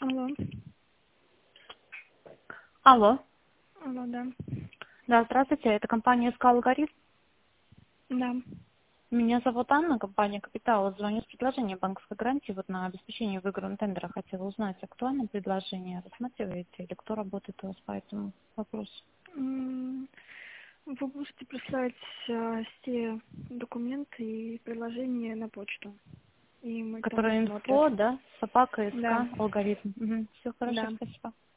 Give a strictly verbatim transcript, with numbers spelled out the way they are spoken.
Алло. Алло. Алло, да. Да, здравствуйте, это компания СК «Алгоритм». Да. Меня зовут Анна, компания «Капитал». Звоню с предложением банковской гарантии вот на обеспечение выигранного тендера. Хотела узнать, актуальное предложение рассматриваете или кто работает у вас по этому вопросу? М, Вы можете прислать а, все документы и приложения на почту. И мы там Которая посмотрим. инфо, да, собака, СК, Да. алгоритм. Все хорошо, Да. спасибо.